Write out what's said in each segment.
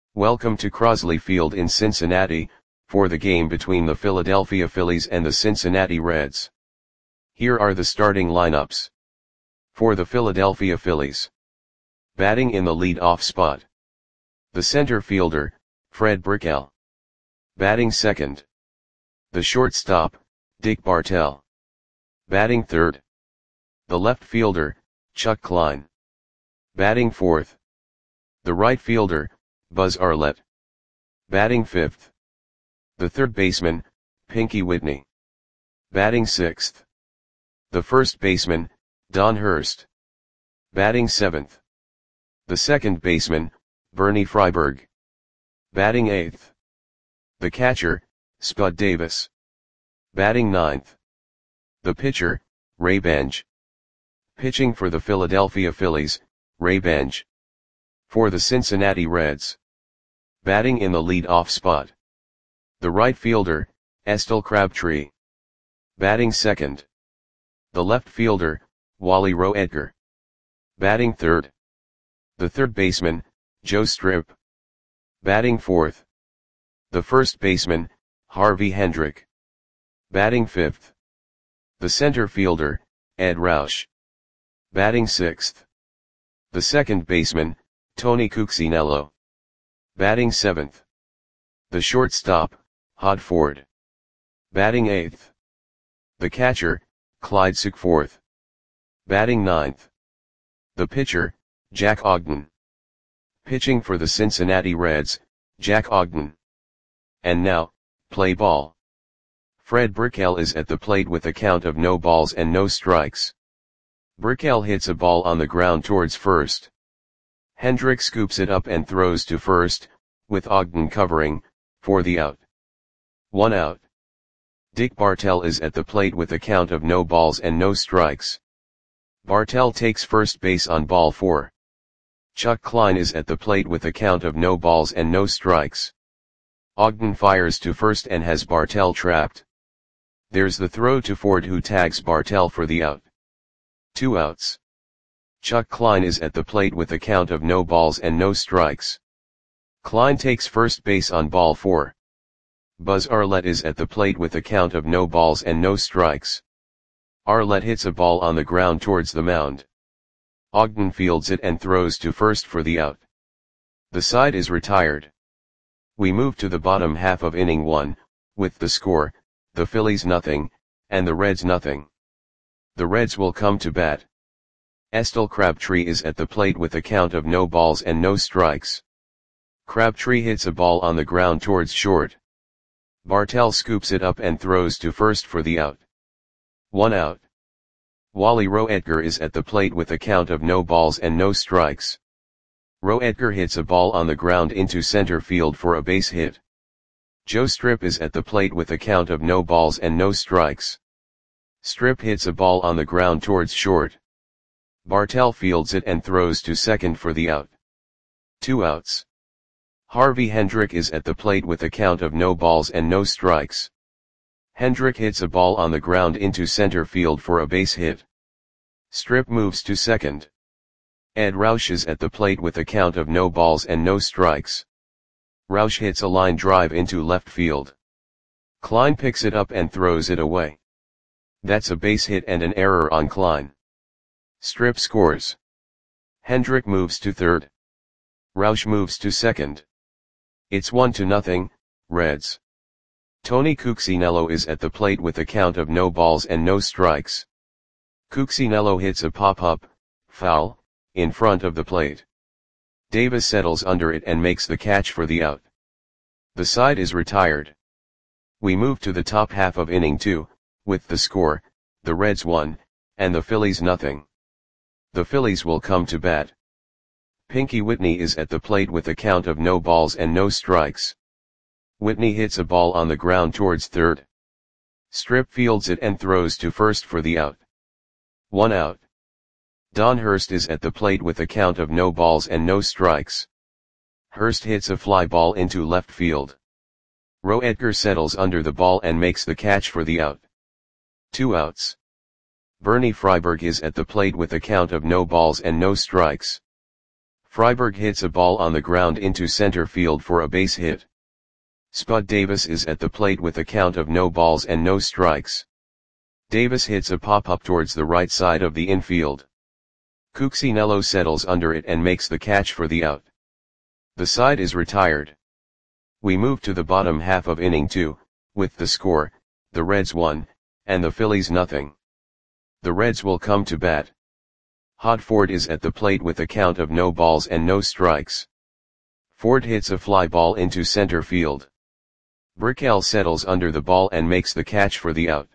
Welcome to Crosley Field in Cincinnati, for the game between the Philadelphia Phillies and the Cincinnati Reds. Here are the starting lineups. For the Philadelphia Phillies. Batting in the lead-off spot. The center fielder, Fred Brickell. Batting second. The shortstop, Dick Bartell. Batting third. The left fielder, Chuck Klein. Batting fourth. The right fielder, Buzz Arlett. Batting fifth. The third baseman, Pinky Whitney. Batting sixth. The first baseman, Don Hurst. Batting seventh. The second baseman, Bernie Freiberg. Batting eighth. The catcher, Spud Davis. Batting ninth. The pitcher, Ray Benj. Pitching for the Philadelphia Phillies, Ray Benj. For the Cincinnati Reds. Batting in the lead-off spot. The right fielder, Estelle Crabtree. Batting second. The left fielder, Wally Roe Edgar. Batting third. The third baseman, Joe Strip. Batting fourth. The first baseman, Harvey Hendrick. Batting fifth. The center fielder, Ed Roush. Batting sixth. The second baseman, Tony Cuccinello. Batting seventh. The shortstop, Hod Ford. Batting eighth. The catcher, Clyde Suckforth. Batting ninth. The pitcher, Jack Ogden. Pitching for the Cincinnati Reds, Jack Ogden. And now, play ball. Fred Brickell is at the plate with a count of no balls and no strikes. Brickell hits a ball on the ground towards first. Hendrick scoops it up and throws to first, with Ogden covering, for the out. 1 out. Dick Bartell is at the plate with a count of no balls and no strikes. Bartell takes first base on ball 4. Chuck Klein is at the plate with a count of no balls and no strikes. Ogden fires to first and has Bartell trapped. There's the throw to Ford, who tags Bartell for the out. 2 outs. Chuck Klein is at the plate with a count of no balls and no strikes. Klein takes first base on ball 4. Buzz Arlett is at the plate with a count of no balls and no strikes. Arlett hits a ball on the ground towards the mound. Ogden fields it and throws to first for the out. The side is retired. We move to the bottom half of inning 1, with the score, the Phillies nothing, and the Reds nothing. The Reds will come to bat. Estelle Crabtree is at the plate with a count of no balls and no strikes. Crabtree hits a ball on the ground towards short. Bartell scoops it up and throws to first for the out. 1 out. Wally Roe Edgar is at the plate with a count of no balls and no strikes. Roe Edgar hits a ball on the ground into center field for a base hit. Joe Strip is at the plate with a count of no balls and no strikes. Strip hits a ball on the ground towards short. Bartell fields it and throws to second for the out. 2 outs. Harvey Hendrick is at the plate with a count of no balls and no strikes. Hendrick hits a ball on the ground into center field for a base hit. Strip moves to second. Ed Roush is at the plate with a count of no balls and no strikes. Roush hits a line drive into left field. Klein picks it up and throws it away. That's a base hit and an error on Klein. Strip scores. Hendrick moves to third. Roush moves to second. It's 1-0, Reds. Tony Cuccinello is at the plate with a count of no balls and no strikes. Cuccinello hits a pop-up, foul, in front of the plate. Davis settles under it and makes the catch for the out. The side is retired. We move to the top half of inning 2, with the score, the Reds 1, and the Phillies nothing. The Phillies will come to bat. Pinky Whitney is at the plate with a count of no balls and no strikes. Whitney hits a ball on the ground towards third. Strip fields it and throws to first for the out. 1 out. Don Hurst is at the plate with a count of no balls and no strikes. Hurst hits a fly ball into left field. Roe Edgar settles under the ball and makes the catch for the out. 2 outs. Bernie Freiberg is at the plate with a count of no balls and no strikes. Freiberg hits a ball on the ground into center field for a base hit. Spud Davis is at the plate with a count of no balls and no strikes. Davis hits a pop-up towards the right side of the infield. Cuccinello settles under it and makes the catch for the out. The side is retired. We move to the bottom half of inning 2, with the score, the Reds 1, and the Phillies nothing. The Reds will come to bat. Hod Ford is at the plate with a count of no balls and no strikes. Ford hits a fly ball into center field. Brickell settles under the ball and makes the catch for the out.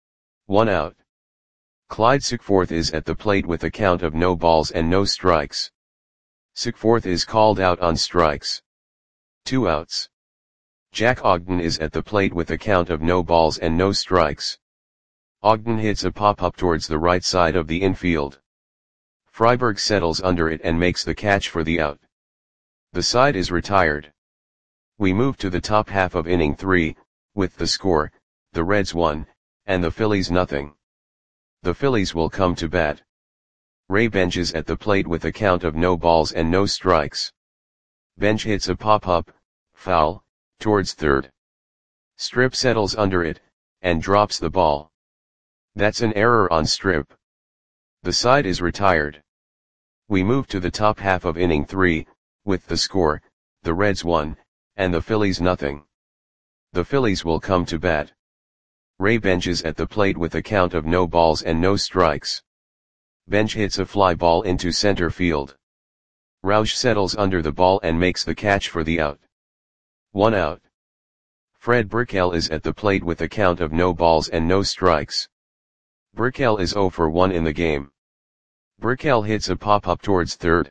1 out. Clyde Sickforth is at the plate with a count of no balls and no strikes. Sickforth is called out on strikes. 2 outs. Jack Ogden is at the plate with a count of no balls and no strikes. Ogden hits a pop-up towards the right side of the infield. Freiberg settles under it and makes the catch for the out. The side is retired. We move to the top half of inning 3, with the score, the Reds 1, and the Phillies nothing. The Phillies will come to bat. Ray Bench is at the plate with a count of no balls and no strikes. Bench hits a pop-up, foul, towards third. Strip settles under it, and drops the ball. That's an error on Strip. The side is retired. We move to the top half of inning 3, with the score, the Reds 1, and the Phillies nothing. The Phillies will come to bat. Ray Bench is at the plate with a count of no balls and no strikes. Bench hits a fly ball into center field. Rausch settles under the ball and makes the catch for the out. 1 out. Fred Brickell is at the plate with a count of no balls and no strikes. Brickell is 0 for 1 in the game. Brickell hits a pop-up towards third.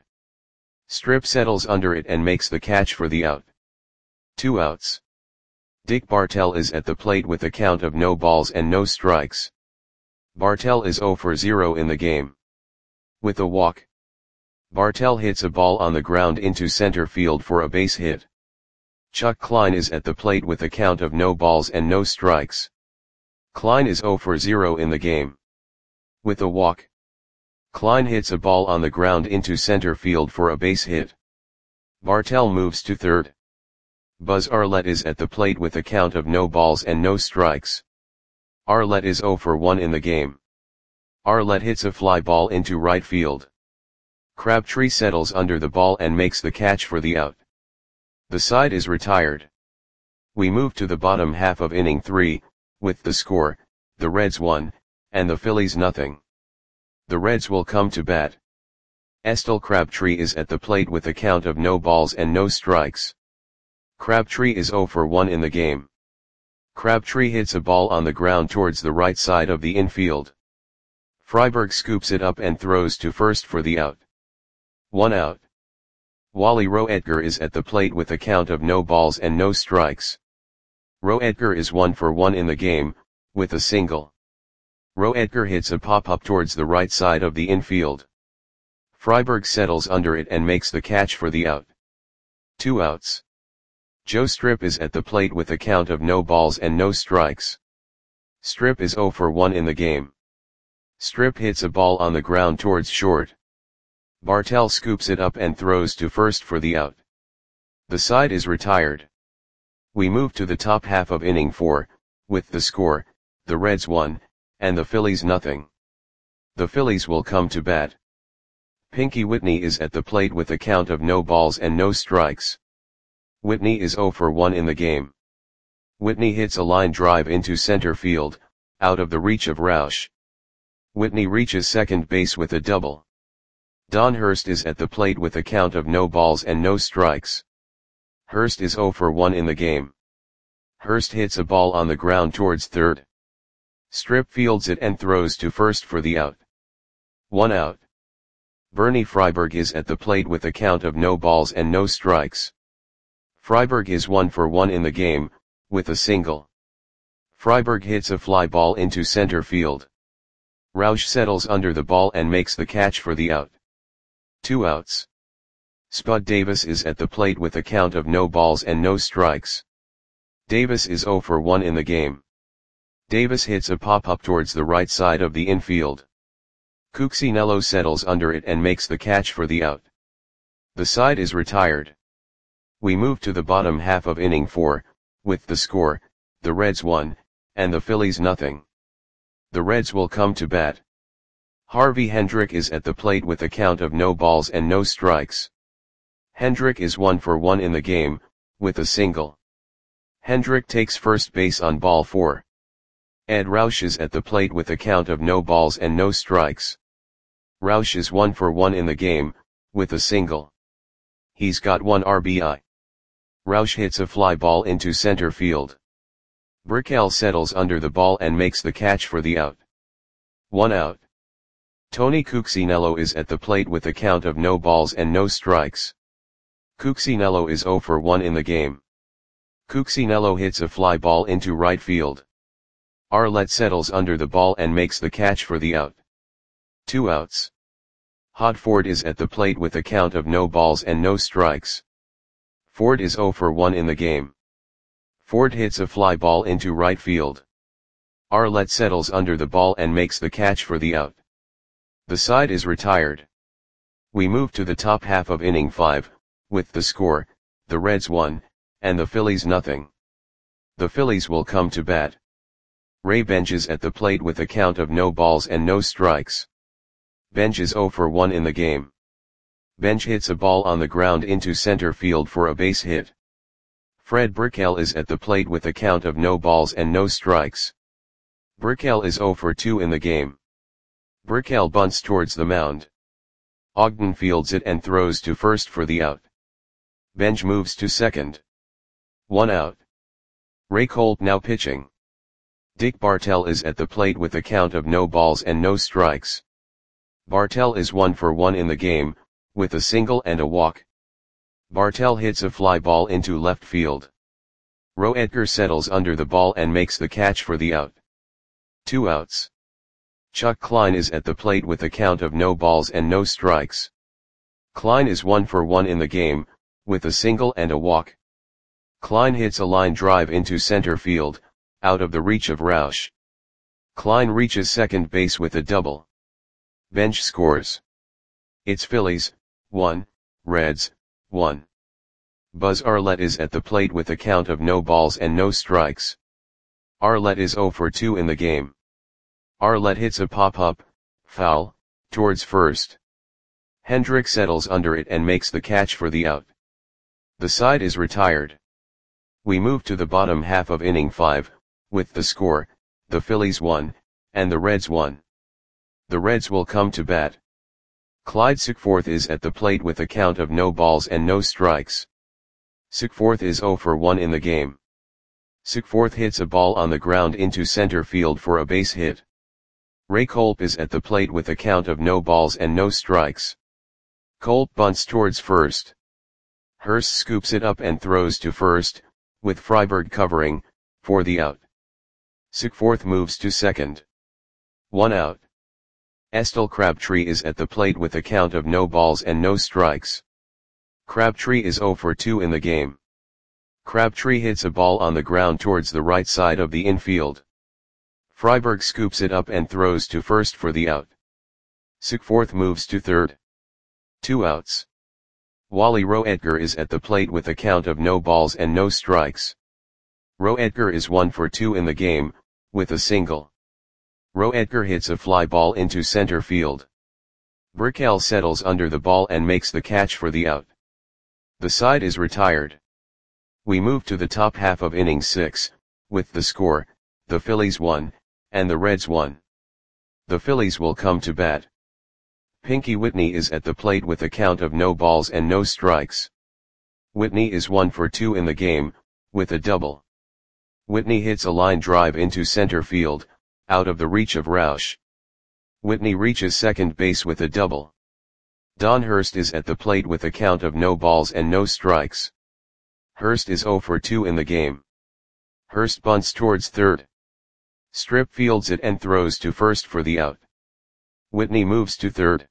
Strip settles under it and makes the catch for the out. 2 outs. Dick Bartell is at the plate with a count of no balls and no strikes. Bartell is 0 for 0 in the game. With a walk, Bartell hits a ball on the ground into center field for a base hit. Chuck Klein is at the plate with a count of no balls and no strikes. Klein is 0 for 0 in the game. With a walk, Klein hits a ball on the ground into center field for a base hit. Bartell moves to third. Buzz Arlett is at the plate with a count of no balls and no strikes. Arlett is 0 for 1 in the game. Arlett hits a fly ball into right field. Crabtree settles under the ball and makes the catch for the out. The side is retired. We move to the bottom half of inning 3, with the score, the Reds 1, and the Phillies nothing. The Reds will come to bat. Estel Crabtree is at the plate with a count of no balls and no strikes. Crabtree is 0 for 1 in the game. Crabtree hits a ball on the ground towards the right side of the infield. Freiberg scoops it up and throws to first for the out. 1 out. Wally Roedger is at the plate with a count of no balls and no strikes. Roedger is 1 for 1 in the game, with a single. Roedger hits a pop-up towards the right side of the infield. Freiberg settles under it and makes the catch for the out. 2 outs. Joe Strip is at the plate with a count of no balls and no strikes. Strip is 0 for 1 in the game. Strip hits a ball on the ground towards short. Bartell scoops it up and throws to first for the out. The side is retired. We move to the top half of inning 4, with the score, the Reds 1, and the Phillies nothing. The Phillies will come to bat. Pinky Whitney is at the plate with a count of no balls and no strikes. Whitney is 0 for 1 in the game. Whitney hits a line drive into center field, out of the reach of Rausch. Whitney reaches second base with a double. Don Hurst is at the plate with a count of no balls and no strikes. Hurst is 0 for 1 in the game. Hurst hits a ball on the ground towards third. Strip fields it and throws to first for the out. 1 out. Bernie Freiberg is at the plate with a count of no balls and no strikes. Freiberg is 1 for 1 in the game, with a single. Freiberg hits a fly ball into center field. Rausch settles under the ball and makes the catch for the out. 2 outs. Spud Davis is at the plate with a count of no balls and no strikes. Davis is 0 for 1 in the game. Davis hits a pop-up towards the right side of the infield. Cuccinello settles under it and makes the catch for the out. The side is retired. We move to the bottom half of inning 4, with the score, the Reds 1, and the Phillies nothing. The Reds will come to bat. Harvey Hendrick is at the plate with a count of no balls and no strikes. Hendrick is 1 for 1 in the game, with a single. Hendrick takes first base on ball 4. Ed Roush is at the plate with a count of no balls and no strikes. Roush is 1 for 1 in the game, with a single. He's got 1 RBI. Roush hits a fly ball into center field. Brickell settles under the ball and makes the catch for the out. 1 out. Tony Cuccinello is at the plate with a count of no balls and no strikes. Cuccinello is 0 for 1 in the game. Cuccinello hits a fly ball into right field. Arlett settles under the ball and makes the catch for the out. 2 outs. Hod Ford is at the plate with a count of no balls and no strikes. Ford is 0 for 1 in the game. Ford hits a fly ball into right field. Arlett settles under the ball and makes the catch for the out. The side is retired. We move to the top half of inning 5, with the score, the Reds 1, and the Phillies nothing. The Phillies will come to bat. Ray Bench is at the plate with a count of no balls and no strikes. Bench is 0 for 1 in the game. Bench hits a ball on the ground into center field for a base hit. Fred Brickell is at the plate with a count of no balls and no strikes. Brickell is 0 for 2 in the game. Brickell bunts towards the mound. Ogden fields it and throws to first for the out. Bench moves to second. 1 out. Ray Colt now pitching. Dick Bartell is at the plate with a count of no balls and no strikes. Bartell is 1 for 1 in the game, with a single and a walk. Bartell hits a fly ball into left field. Roe Edgar settles under the ball and makes the catch for the out. 2 outs. Chuck Klein is at the plate with a count of no balls and no strikes. Klein is 1 for 1 in the game, with a single and a walk. Klein hits a line drive into center field, out of the reach of Roush. Klein reaches second base with a double. Bench scores. It's Phillies, 1, Reds, 1. Buzz Arlett is at the plate with a count of no balls and no strikes. Arlett is 0 for 2 in the game. Arlett hits a pop-up, foul, towards first. Hendrick settles under it and makes the catch for the out. The side is retired. We move to the bottom half of inning 5, with the score, the Phillies 1, and the Reds 1. The Reds will come to bat. Clyde Sickforth is at the plate with a count of no balls and no strikes. Sickforth is 0 for 1 in the game. Sickforth hits a ball on the ground into center field for a base hit. Ray Colt is at the plate with a count of no balls and no strikes. Colt bunts towards first. Hurst scoops it up and throws to first, with Freiberg covering, for the out. Sickforth moves to second. 1 out. Estelle Crabtree is at the plate with a count of no balls and no strikes. Crabtree is 0 for 2 in the game. Crabtree hits a ball on the ground towards the right side of the infield. Freiberg scoops it up and throws to first for the out. Sickforth moves to third. 2 outs. Wally Roe Edgar is at the plate with a count of no balls and no strikes. Roe Edgar is 1 for 2 in the game, with a single. Roe Edgar hits a fly ball into center field. Brickell settles under the ball and makes the catch for the out. The side is retired. We move to the top half of inning 6, with the score, the Phillies 1, and the Reds 1. The Phillies will come to bat. Pinky Whitney is at the plate with a count of no balls and no strikes. Whitney is 1 for 2 in the game, with a double. Whitney hits a line drive into center field, out of the reach of Roush. Whitney reaches second base with a double. Don Hurst is at the plate with a count of no balls and no strikes. Hurst is 0 for 2 in the game. Hurst bunts towards third. Strip fields it and throws to first for the out. Whitney moves to third.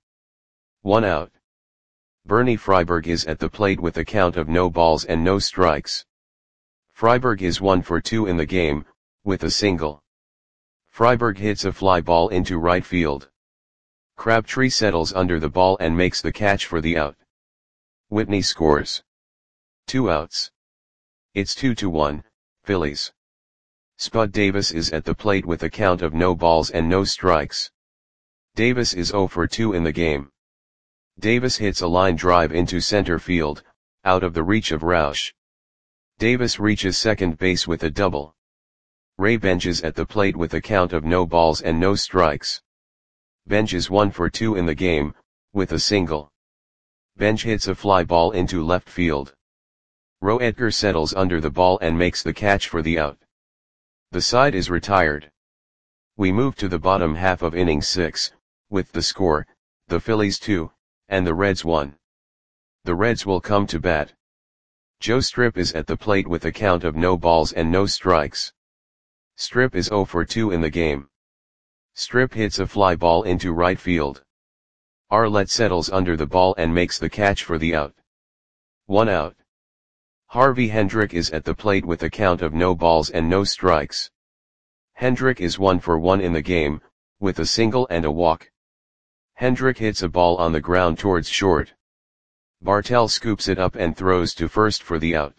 1 out. Bernie Freiberg is at the plate with a count of no balls and no strikes. Freiberg is 1 for 2 in the game, with a single. Freiberg hits a fly ball into right field. Crabtree settles under the ball and makes the catch for the out. Whitney scores. 2 outs. It's 2-1, Phillies. Spud Davis is at the plate with a count of no balls and no strikes. Davis is 0 for 2 in the game. Davis hits a line drive into center field, out of the reach of Roush. Davis reaches second base with a double. Ray Bench is at the plate with a count of no balls and no strikes. Bench is 1 for 2 in the game, with a single. Bench hits a fly ball into left field. Roe Edgar settles under the ball and makes the catch for the out. The side is retired. We move to the bottom half of inning 6, with the score, the Phillies 2, and the Reds 1. The Reds will come to bat. Joe Strip is at the plate with a count of no balls and no strikes. Strip is 0 for 2 in the game. Strip hits a fly ball into right field. Arlett settles under the ball and makes the catch for the out. 1 out. Harvey Hendrick is at the plate with a count of no balls and no strikes. Hendrick is 1 for 1 in the game, with a single and a walk. Hendrick hits a ball on the ground towards short. Bartell scoops it up and throws to first for the out.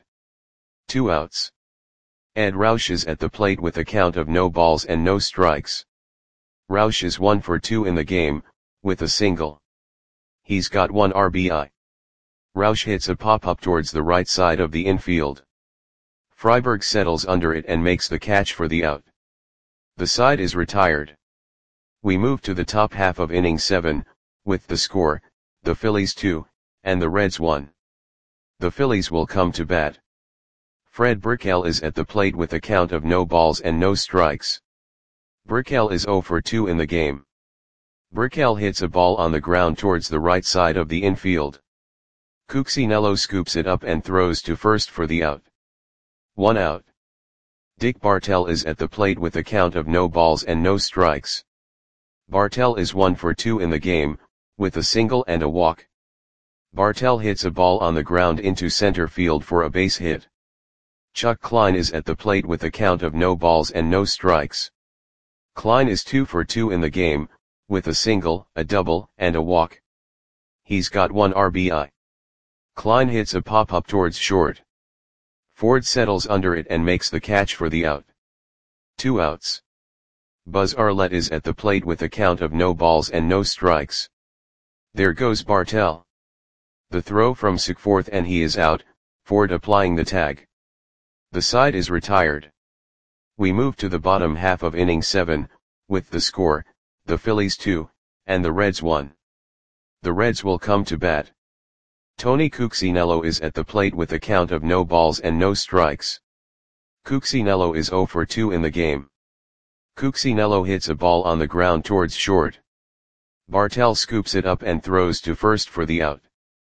2 outs. Ed Roush is at the plate with a count of no balls and no strikes. Roush is 1 for 2 in the game, with a single. He's got 1 RBI. Roush hits a pop-up towards the right side of the infield. Freiberg settles under it and makes the catch for the out. The side is retired. We move to the top half of inning 7, with the score, the Phillies 2, and the Reds 1. The Phillies will come to bat. Fred Brickell is at the plate with a count of no balls and no strikes. Brickell is 0 for 2 in the game. Brickell hits a ball on the ground towards the right side of the infield. Cuccinello scoops it up and throws to first for the out. 1 out. Dick Bartell is at the plate with a count of no balls and no strikes. Bartell is 1 for 2 in the game, with a single and a walk. Bartell hits a ball on the ground into center field for a base hit. Chuck Klein is at the plate with a count of no balls and no strikes. Klein is 2 for 2 in the game, with a single, a double, and a walk. He's got 1 RBI. Klein hits a pop-up towards short. Ford settles under it and makes the catch for the out. 2 outs. Buzz Arlett is at the plate with a count of no balls and no strikes. There goes Bartell. The throw from Sigforth and he is out, Ford applying the tag. The side is retired. We move to the bottom half of inning 7, with the score, the Phillies 2, and the Reds 1. The Reds will come to bat. Tony Cuccinello is at the plate with a count of no balls and no strikes. Cuccinello is 0 for 2 in the game. Cuccinello hits a ball on the ground towards short. Bartell scoops it up and throws to first for the out.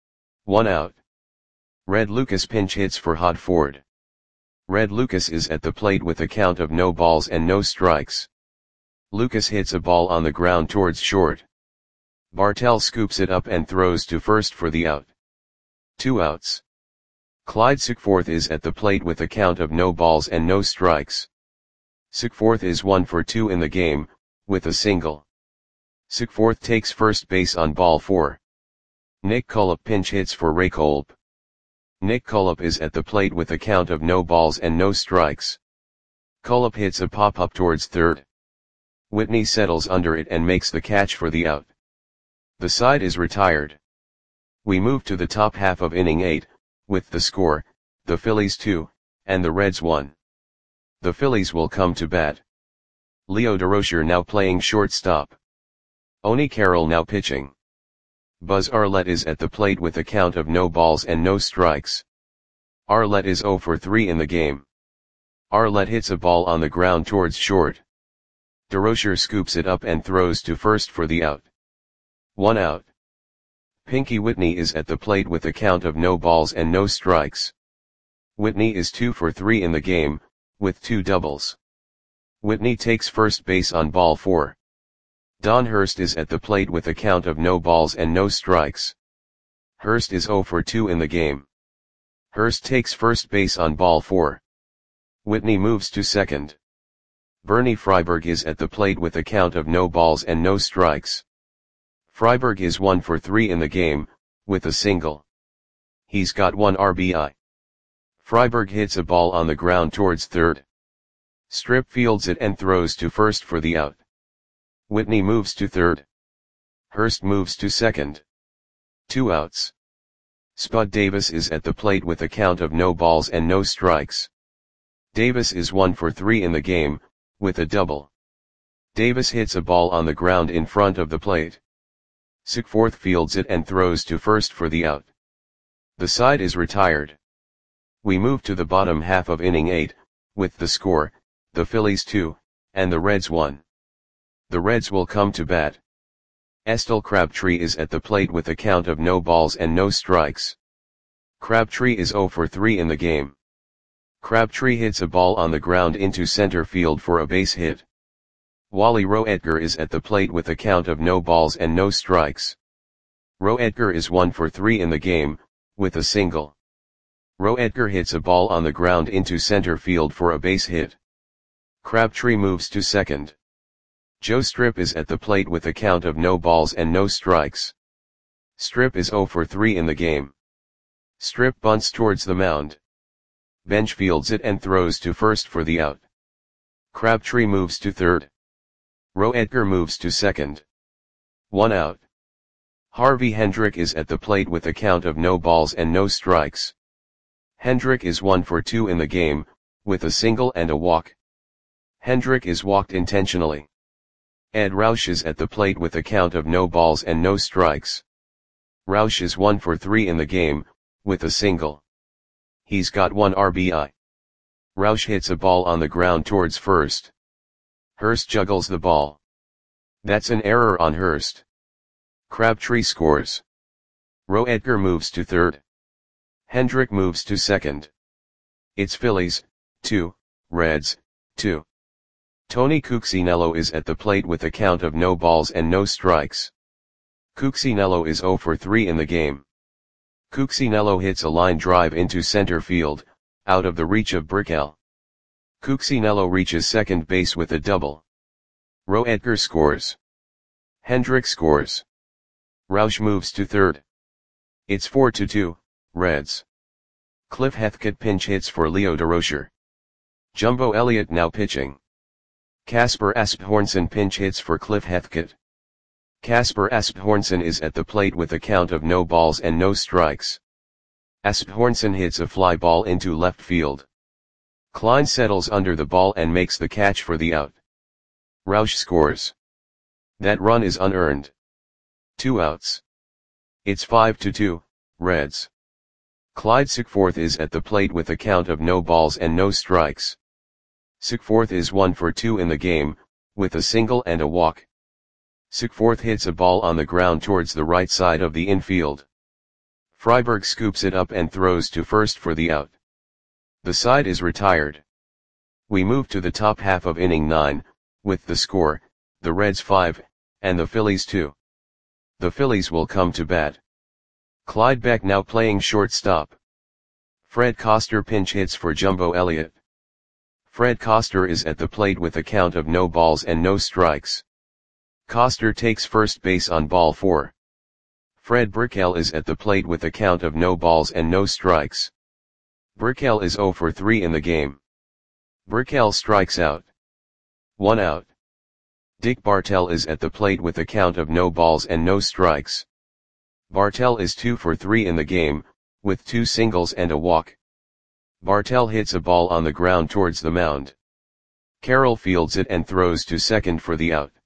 1 out. Red Lucas pinch hits for Hod Ford. Red Lucas is at the plate with a count of no balls and no strikes. Lucas hits a ball on the ground towards short. Bartell scoops it up and throws to first for the out. 2 outs. Clyde Sigforth is at the plate with a count of no balls and no strikes. Sigforth is 1 for 2 in the game, with a single. Sigforth takes first base on ball 4. Nick Cullip pinch hits for Ray Kolb. Nick Cullip is at the plate with a count of no balls and no strikes. Cullip hits a pop-up towards third. Whitney settles under it and makes the catch for the out. The side is retired. We move to the top half of inning 8, with the score, the Phillies 2, and the Reds 1. The Phillies will come to bat. Leo Durocher now playing shortstop. Oni Carroll now pitching. Buzz Arlett is at the plate with a count of no balls and no strikes. Arlett is 0 for 3 in the game. Arlett hits a ball on the ground towards short. Durocher scoops it up and throws to first for the out. 1 out. Pinky Whitney is at the plate with a count of no balls and no strikes. Whitney is 2 for 3 in the game, with 2 doubles. Whitney takes first base on ball 4. Don Hurst is at the plate with a count of no balls and no strikes. Hurst is 0 for 2 in the game. Hurst takes first base on ball 4. Whitney moves to second. Bernie Freiberg is at the plate with a count of no balls and no strikes. Freiberg is 1 for 3 in the game, with a single. He's got 1 RBI. Freiberg hits a ball on the ground towards third. Strip fields it and throws to first for the out. Whitney moves to third. Hurst moves to second. 2 outs. Spud Davis is at the plate with a count of no balls and no strikes. Davis is 1 for 3 in the game, with a double. Davis hits a ball on the ground in front of the plate. Sickforth fields it and throws to first for the out. The side is retired. We move to the bottom half of inning 8, with the score, the Phillies 2, and the Reds 1. The Reds will come to bat. Estel Crabtree is at the plate with a count of no balls and no strikes. Crabtree is 0 for 3 in the game. Crabtree hits a ball on the ground into center field for a base hit. Wally Roetger is at the plate with a count of no balls and no strikes. Roetger is 1 for 3 in the game, with a single. Roetger hits a ball on the ground into center field for a base hit. Crabtree moves to second. Joe Strip is at the plate with a count of no balls and no strikes. Strip is 0 for 3 in the game. Strip bunts towards the mound. Bench fields it and throws to first for the out. Crabtree moves to third. Roetger moves to second. 1 out. Harvey Hendrick is at the plate with a count of no balls and no strikes. Hendrick is 1 for 2 in the game, with a single and a walk. Hendrick is walked intentionally. Ed Roush is at the plate with a count of no balls and no strikes. Roush is 1 for 3 in the game, with a single. He's got 1 RBI. Roush hits a ball on the ground towards first. Hurst juggles the ball. That's an error on Hurst. Crabtree scores. Roetger moves to third. Hendrick moves to second. It's Phillies, 2, Reds, 2. Tony Cuccinello is at the plate with a count of no balls and no strikes. Cuccinello is 0 for 3 in the game. Cuccinello hits a line drive into center field, out of the reach of Brickell. Cuccinello reaches second base with a double. Roetger scores. Hendrick scores. Roush moves to third. It's 4-2, Reds. Cliff Heathcote pinch hits for Leo Durocher. Jumbo Elliott now pitching. Kasper Asbjornsen pinch hits for Cliff Heathcote. Kasper Asbjornsen is at the plate with a count of no balls and no strikes. Asbjornsen hits a fly ball into left field. Klein settles under the ball and makes the catch for the out. Roush scores. That run is unearned. 2 outs. It's 5-2, Reds. Clyde Sickforth is at the plate with a count of no balls and no strikes. Sickforth is 1 for 2 in the game, with a single and a walk. Sickforth hits a ball on the ground towards the right side of the infield. Freiberg scoops it up and throws to first for the out. The side is retired. We move to the top half of inning 9, with the score, the Reds 5, and the Phillies 2. The Phillies will come to bat. Clyde Beck now playing shortstop. Fred Coster pinch hits for Jumbo Elliott. Fred Coster is at the plate with a count of no balls and no strikes. Coster takes first base on ball 4. Fred Brickell is at the plate with a count of no balls and no strikes. Brickell is 0 for 3 in the game. Brickell strikes out. 1 out. Dick Bartell is at the plate with a count of no balls and no strikes. Bartell is 2 for 3 in the game, with 2 singles and a walk. Bartell hits a ball on the ground towards the mound. Carroll fields it and throws to second for the out.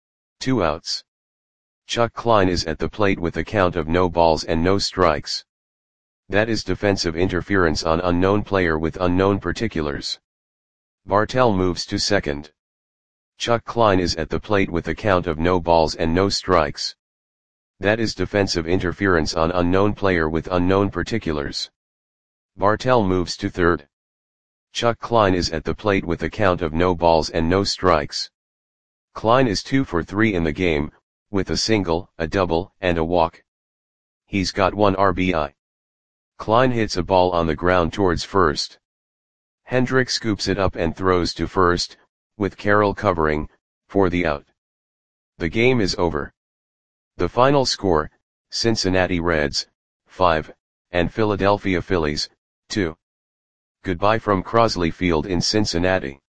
2 outs. Chuck Klein is at the plate with a count of no balls and no strikes. That is defensive interference on unknown player with unknown particulars. Bartell moves to second. Chuck Klein is at the plate with a count of no balls and no strikes. That is defensive interference on unknown player with unknown particulars. Bartell moves to third. Chuck Klein is at the plate with a count of no balls and no strikes. Klein is 2 for 3 in the game, with a single, a double, and a walk. He's got 1 RBI. Klein hits a ball on the ground towards first. Hendrick scoops it up and throws to first, with Carroll covering, for the out. The game is over. The final score, Cincinnati Reds, 5, and Philadelphia Phillies, 2. Goodbye from Crosley Field in Cincinnati.